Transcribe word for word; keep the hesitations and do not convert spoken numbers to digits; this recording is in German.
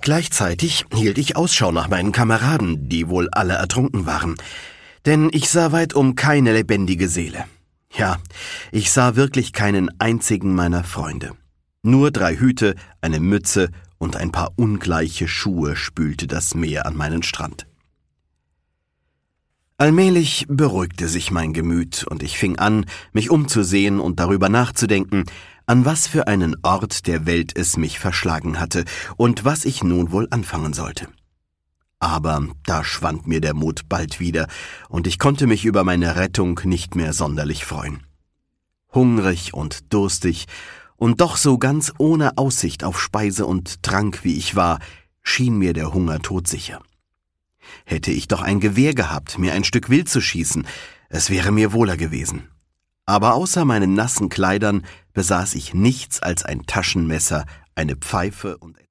Gleichzeitig hielt ich Ausschau nach meinen Kameraden, die wohl alle ertrunken waren. Denn ich sah weitum keine lebendige Seele. Ja, ich sah wirklich keinen einzigen meiner Freunde. Nur drei Hüte, eine Mütze und ein paar ungleiche Schuhe spülte das Meer an meinen Strand. Allmählich beruhigte sich mein Gemüt und ich fing an, mich umzusehen und darüber nachzudenken, an was für einen Ort der Welt es mich verschlagen hatte und was ich nun wohl anfangen sollte. Aber da schwand mir der Mut bald wieder und ich konnte mich über meine Rettung nicht mehr sonderlich freuen. Hungrig und durstig und doch so ganz ohne Aussicht auf Speise und Trank wie ich war, schien mir der Hunger todsicher. Hätte ich doch ein Gewehr gehabt, mir ein Stück Wild zu schießen, es wäre mir wohler gewesen. Aber außer meinen nassen Kleidern besaß ich nichts als ein Taschenmesser, eine Pfeife und